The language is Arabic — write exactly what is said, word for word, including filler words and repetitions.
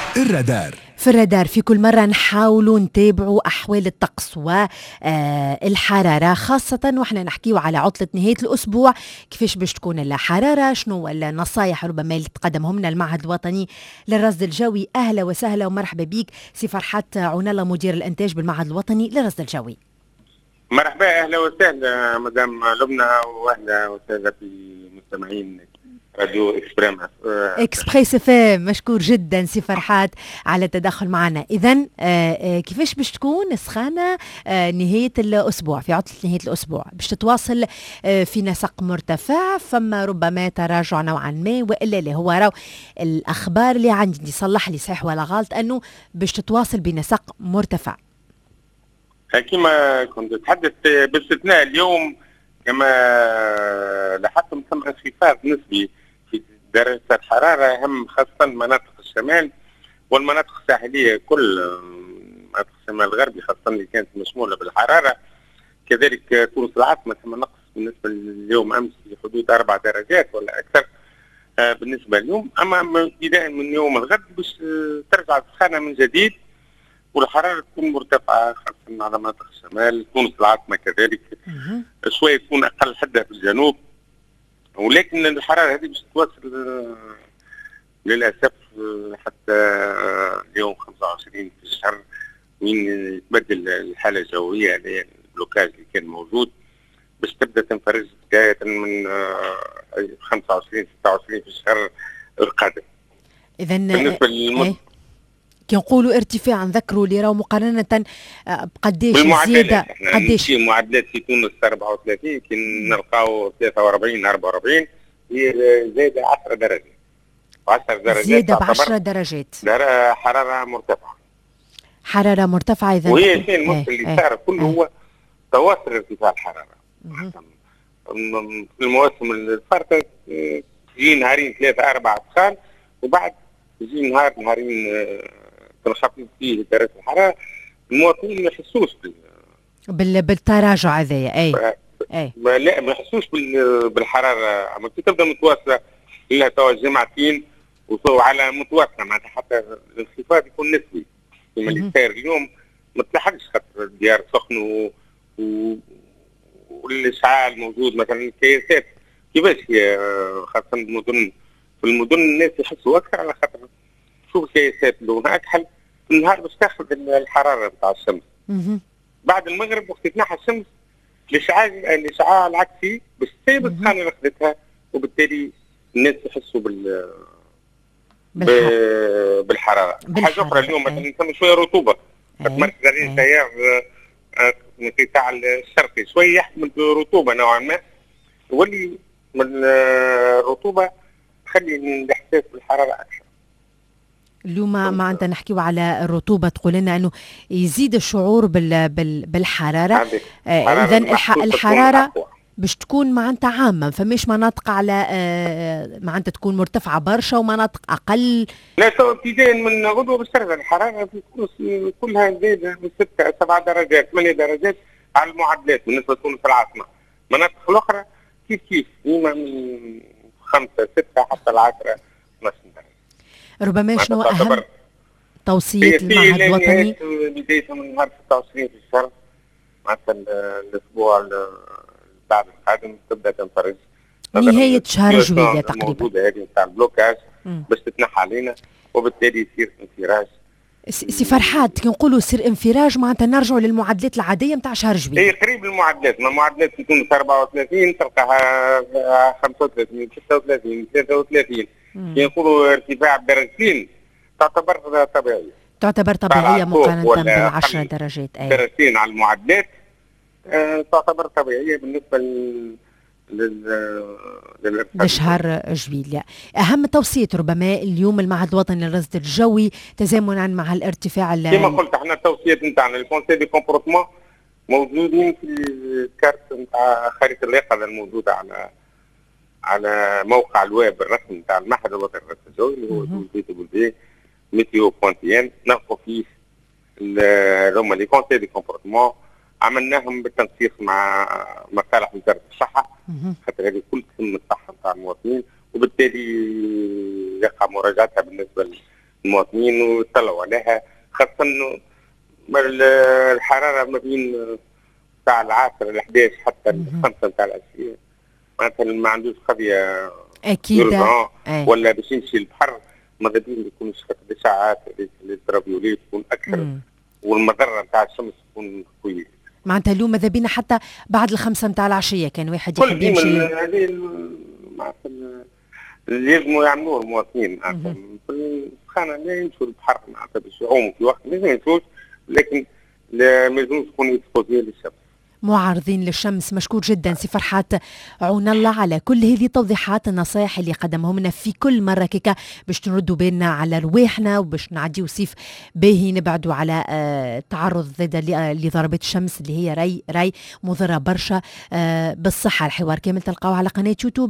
الرادار. في الرادار في كل مرة نحاولوا نتابعوا أحوال الطقس والحرارة، خاصة وإحنا نحكيوا على عطلة نهاية الأسبوع، كيفاش باش تكون الحرارة، شنو النصايح ربما اللي تقدمهم لنا المعهد الوطني للرصد الجوي. أهلا وسهلا ومرحبا بك سي فرحات عنالة، مدير الإنتاج بالمعهد الوطني للرصد الجوي. مرحبا، أهلا وسهلا مدام لبنى، وأهلا وسهلا في مستمعين راديو إكسبريم إكسبريس اف ام. مشكور جدا سي فرحات على التدخل معنا. إذن كيفاش باش تكون سخانة نهاية الأسبوع، في عطلة نهاية الأسبوع باش تتواصل في نسق مرتفع، فما ربما تراجع نوعا ما وإلا لا؟ هو راو الأخبار اللي عندي صلح لي صحيح ولا غلط أنه باش تتواصل بنسق مرتفع. كما كنت أتحدث باستثناء اليوم كما لاحظت ثم انخفاض نسبي في درجة الحرارة، أهم خاصة مناطق الشمال والمناطق الساحلية، كل مناطق الشمال الغربي خاصة اللي كانت مشمولة بالحرارة. كذلك تونس العاصمة ثم نقص بالنسبة لليوم أمس في حدود أربع درجات ولا أكثر بالنسبة اليوم. أما ابتداء من يوم الغد باش ترجع السخانة من جديد والحرارة تكون مرتفعة خاصة على مناطق الشمال، تونس العاصمة كذلك شوية تكون أقل حدة في الجنوب، ولكن الحرارة هذه باش تواصل للأسف حتى اليوم خمسة وعشرين في الشهر من يتبدل الحالة الجوية اللي البلوكاج اللي كان موجود، باش تبدأ تنفرج بداية من خمسة وعشرين ستة وعشرين في الشهر القادم. إذن بالنسبة للمد كي نقولوا ارتفاع، نذكروا اللي راهو مقارنة بقديش زيادة، قديش معدلات في تونس أربعة وثلاثين كي نلقاو ثلاثة وأربعين أربعة وأربعين، هي زايدة عشر درجات، عشر درجات زيادة بعشرة درجات حرارة مرتفعة حرارة مرتفعة. إذا وهي الشيء المشكل اللي صار كله هو تواصل ارتفاع الحرارة في المواسم الفارطة، تجي نهارين ثلاثة أربعة سخان وبعد يجي نهار نهارين تنخفض فيه درجة الحرارة، المواطنين ما يحسوش بال... بالتراجع هذايا. اي اي لا ما يحسوش بال... بالحرارة. اما كي تبدا متواصلة لها توا جمعتين وعلى متواصلة معناتها حتى الانخفاض يكون نسبي كما اللي صاير اليوم، ما تلاحظش خاطر الديار سخن و... و... والاشعاع الموجود مثلا الكياسات كيفاش هي خاصة المدن، في المدن الناس يحسوا اكثر على خاطر شوف الكياسات لونها اكحل في النهار باش تاخذ الحراره بتاع الشمس. بعد المغرب وقت تنحى الشمس الاشعاع الاشعاع العكسي باش تسيب السخانه اللي اخذتها، وبالتالي الناس يحسوا بال بالحراره, بالحرارة. حاجه اخرى اليوم مثلا ثم شويه رطوبه، مركز عليه التيار من القطاع الشرقي شويه يحمل رطوبه نوعا ما، واللي من الرطوبه تخلي الاحساس بالحراره اكثر. اليوم ما أنت نحكيو على الرطوبة، تقول لنا أنه يزيد الشعور بال بال بالحرارة. آه إذن الحرارة باش تكون معناتها عامة، فماش مناطق على آه معناتها تكون مرتفعة برشا ومناطق أقل. لا تو ابتداء من غدوة باش ترجع الحرارة في تونس كلها زايدة من ستة سبعة درجات ثمانية درجات على المعدلات بالنسبة لتونس العاصمة. المناطق الأخرى كيف كيف ديما من خمسة ستة حتى العشرة اثناش درجة. ربما شنو أهم توصية المعهد الوطني؟ بداية من نهار ستة وعشرين في الشهر مثلا الأسبوع بعد القادم تبدأ تنفرج نهاية شهر جويلية تقريبا الموجودة هذه نتاع البلوكاج باش تتنحى علينا، وبالتالي يصير انفراج. سي فرحات كي نقولوا يصير انفراج معناتها نرجعوا للمعدلات العادية نتاع شهر جويلية. هي قريب المعدلات، ما المعدلات في تونس أربعة وثلاثين تلقاها خمسة وثلاثين ستة وثلاثين ثلاثة وثلاثين، كي نقولوا ارتفاع بدرجتين تعتبر طبيعية تعتبر طبيعية مقارنة بالعشرة درجات. أي درجتين على المعدلات آه تعتبر طبيعية بالنسبة لل لشهر جويلية. أهم توصية ربما اليوم المعهد الوطني للرصد الجوي تزامنا مع الارتفاع كما قلت احنا التوصيات نتاعنا الكونسي دي كومبورتمون موجودين في الكارت نتاع خريطة اليقظة الموجودة على على موقع الويب الرسمي نتاع المعهد الوطني للرصد الجوي اللي هو دبليو دبليو دبليو ميتيو بوان تي ان. نلقوا فيه هما لي كونسي دي كومبورتمون عملناهم بالتنسيق مع مصالح وزارة الصحة، خاطر هذه كل تهم الصحة نتاع المواطنين، وبالتالي يقع مراجعتها بالنسبة المواطنين ويطلعوا عليها، خاصة إنه الحرارة ما بين ساعة العصر ل إحدى عشر حتى الخمسة نتاع العشية، معناتها ما عندوش قضية اكيد ولا باش يمشي البحر، ماذا بيا ما يكونش الاشعاعات الالترافيوليت تكون اكثر مم. والمضره نتاع الشمس تكون قويه. معناتها اليوم ماذا بينا حتى بعد الخمسه نتاع العشيه كان واحد يحب يمشي. هذه معناتها اللي لازموا يعملوه المواطنين، معناتها في السخانه لا يمشوا البحر معناتها باش يعوموا في وقت لازم يمشوش، لكن ما لازمش يكونوا يتفوزوا للشمس. معرضين للشمس. مشكور جدا سي فرحات عون الله على كل هذه التوضيحات، النصائح اللي قدمهم لنا في كل مره كيكا باش نردوا بالنا على رواحنا وباش نعديو صيف باهي، نبعدوا على آه تعرض زاد لضربات الشمس اللي هي راي راي مضره برشا آه بالصحه. الحوار كامل تلقاوه على قناه يوتيوب.